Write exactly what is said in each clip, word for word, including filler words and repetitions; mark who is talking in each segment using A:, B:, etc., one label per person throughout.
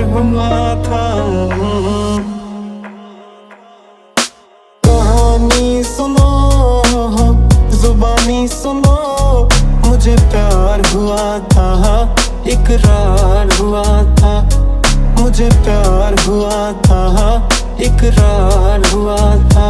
A: हुआ था। कहानी सुनो, जुबानी सुनो, मुझे प्यार हुआ था, इकरार हुआ था। मुझे प्यार हुआ था, इकरार हुआ था।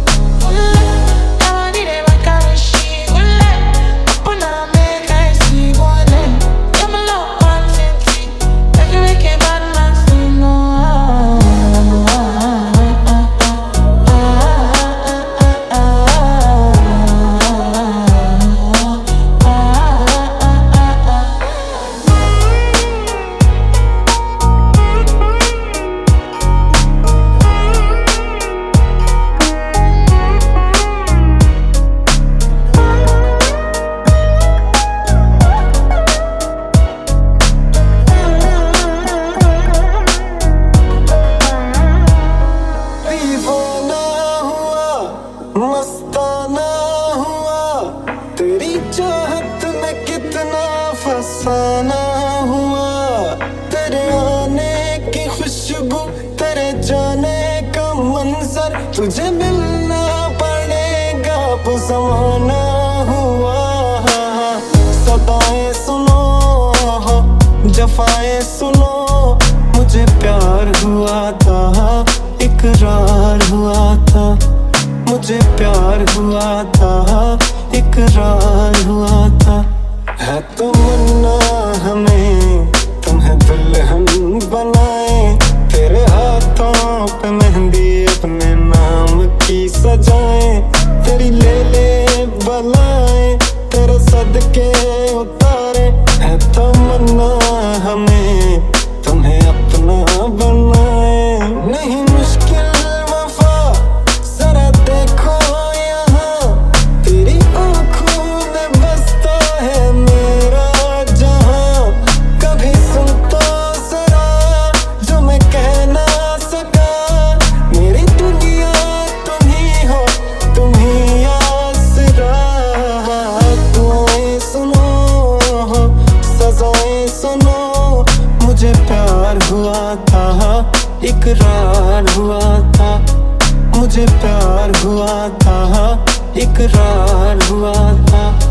A: मस्ताना हुआ, तेरी चाहत में कितना फसाना हुआ। तेरे आने की खुशबू, तेरे जाने का मंजर, तुझे मिलना पड़ेगा वो ज़माना हुआ। सदाएं सुनो, जफाएं सुनो, मुझे प्यार हुआ था, इकरार हुआ था। मुझे प्यार हुआ था, इकरार हुआ था। है तमन्ना हमें तुम्हें दुल्हन बनाए, तेरे हाथों पे मेहंदी अपने नाम की सजाए। तेरी ले ले बलाए, तेरे सदके उतारे। है तमन्ना हमें तुम्हें अपना बनाए। नहीं मुश्किल मुझे प्यार हुआ था, इकरार हुआ था। मुझे प्यार हुआ था, इकरार हुआ था।